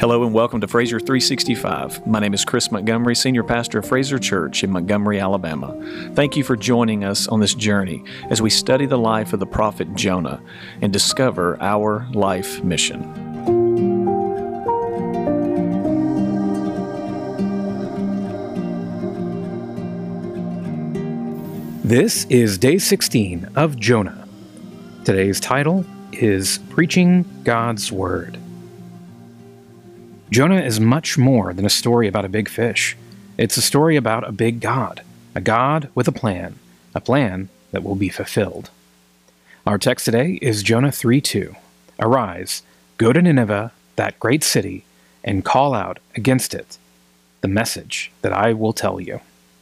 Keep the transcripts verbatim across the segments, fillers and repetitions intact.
Hello and welcome to Fraser three sixty-five. My name is Chris Montgomery, Senior Pastor of Fraser Church in Montgomery, Alabama. Thank you for joining us on this journey as we study the life of the prophet Jonah and discover our life mission. This is day sixteen of Jonah. Today's title is Preaching God's Word. Jonah is much more than a story about a big fish. It's a story about a big God, a God with a plan, a plan that will be fulfilled. Our text today is Jonah three two. Arise, go to Nineveh, that great city, and call out against it the message that I will tell you.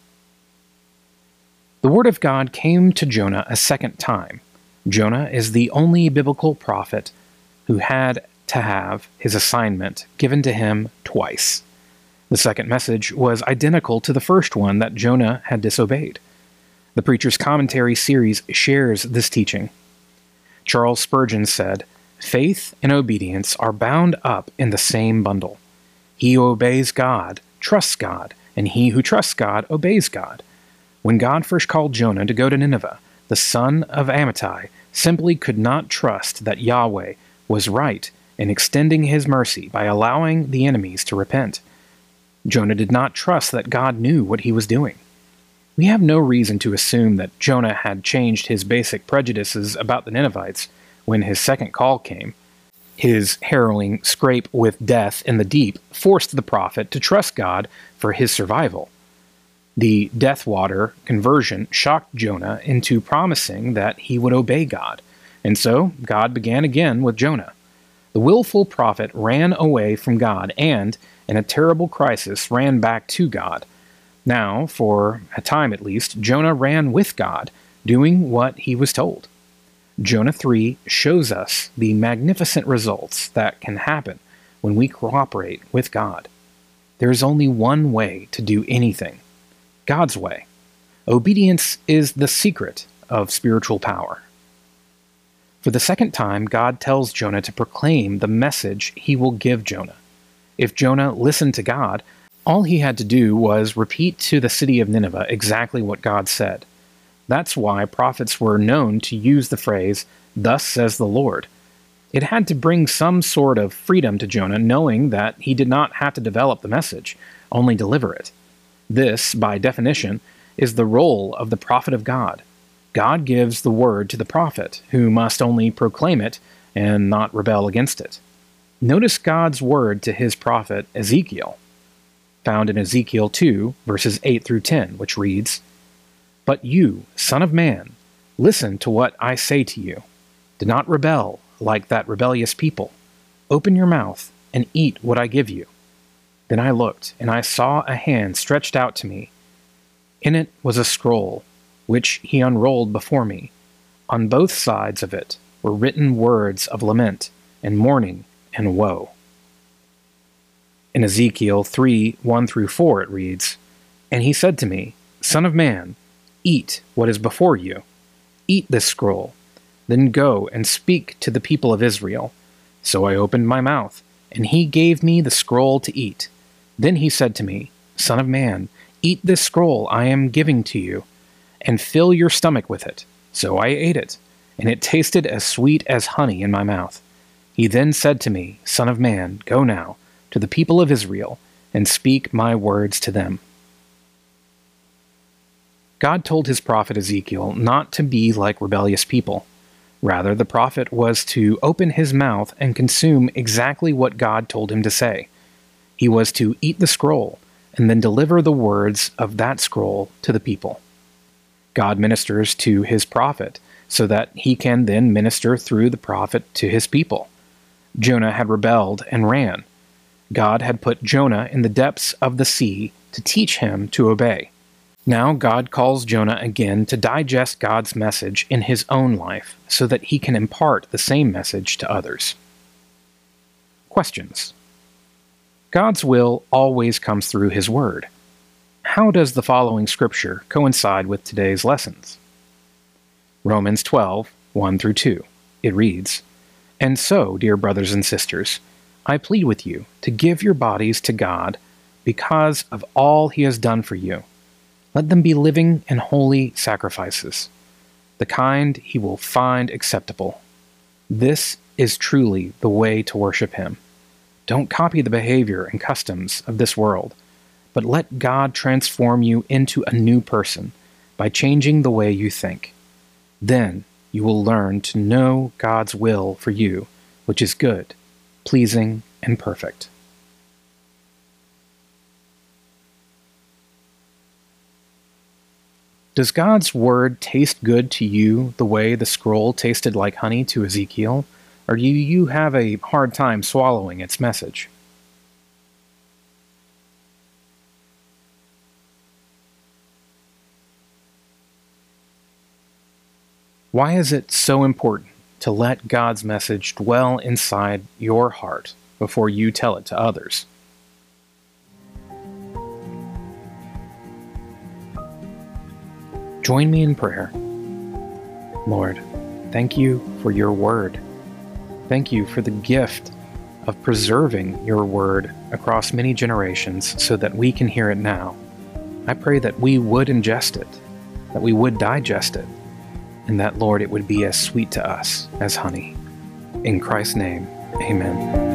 The word of God came to Jonah a second time. Jonah is the only biblical prophet who had to have his assignment given to him twice. The second message was identical to the first one that Jonah had disobeyed. The Preacher's Commentary series shares this teaching. Charles Spurgeon said, "Faith and obedience are bound up in the same bundle. He who obeys God trusts God, and he who trusts God obeys God." When God first called Jonah to go to Nineveh, the son of Amittai simply could not trust that Yahweh was right in extending his mercy by allowing the enemies to repent. Jonah did not trust that God knew what he was doing. We have no reason to assume that Jonah had changed his basic prejudices about the Ninevites when his second call came. His harrowing scrape with death in the deep forced the prophet to trust God for his survival. The death water conversion shocked Jonah into promising that he would obey God, and so God began again with Jonah. The willful prophet ran away from God and, in a terrible crisis, ran back to God. Now, for a time at least, Jonah ran with God, doing what he was told. Jonah three shows us the magnificent results that can happen when we cooperate with God. There is only one way to do anything: God's way. Obedience is the secret of spiritual power. For the second time, God tells Jonah to proclaim the message he will give Jonah. If Jonah listened to God, all he had to do was repeat to the city of Nineveh exactly what God said. That's why prophets were known to use the phrase, "Thus says the Lord." It had to bring some sort of freedom to Jonah, knowing that he did not have to develop the message, only deliver it. This, by definition, is the role of the prophet of God. God gives the word to the prophet, who must only proclaim it and not rebel against it. Notice God's word to his prophet Ezekiel, found in Ezekiel two, verses eight through ten, which reads, "But you, son of man, listen to what I say to you. Do not rebel like that rebellious people. Open your mouth and eat what I give you." Then I looked, and I saw a hand stretched out to me. In it was a scroll, which he unrolled before me. On both sides of it were written words of lament, and mourning, and woe. In Ezekiel three, one through four it reads, "And he said to me, Son of man, eat what is before you. Eat this scroll. Then go and speak to the people of Israel." So I opened my mouth, and he gave me the scroll to eat. Then he said to me, "Son of man, eat this scroll I am giving to you, and fill your stomach with it." So I ate it, and it tasted as sweet as honey in my mouth. He then said to me, "Son of man, go now to the people of Israel, and speak my words to them." God told his prophet Ezekiel not to be like rebellious people. Rather, the prophet was to open his mouth and consume exactly what God told him to say. He was to eat the scroll, and then deliver the words of that scroll to the people. God ministers to his prophet so that he can then minister through the prophet to his people. Jonah had rebelled and ran. God had put Jonah in the depths of the sea to teach him to obey. Now God calls Jonah again to digest God's message in his own life so that he can impart the same message to others. Questions. God's will always comes through his word. How does the following scripture coincide with today's lessons? Romans twelve, one through two. It reads, "And so, dear brothers and sisters, I plead with you to give your bodies to God because of all he has done for you. Let them be living and holy sacrifices, the kind he will find acceptable. This is truly the way to worship him. Don't copy the behavior and customs of this world, but let God transform you into a new person by changing the way you think. Then you will learn to know God's will for you, which is good, pleasing, and perfect. Does God's word taste good to you the way the scroll tasted like honey to Ezekiel, or do you have a hard time swallowing its message? Why is it so important to let God's message dwell inside your heart before you tell it to others? Join me in prayer. Lord, thank you for your word. Thank you for the gift of preserving your word across many generations so that we can hear it now. I pray that we would ingest it, that we would digest it, and that, Lord, it would be as sweet to us as honey. In Christ's name, amen.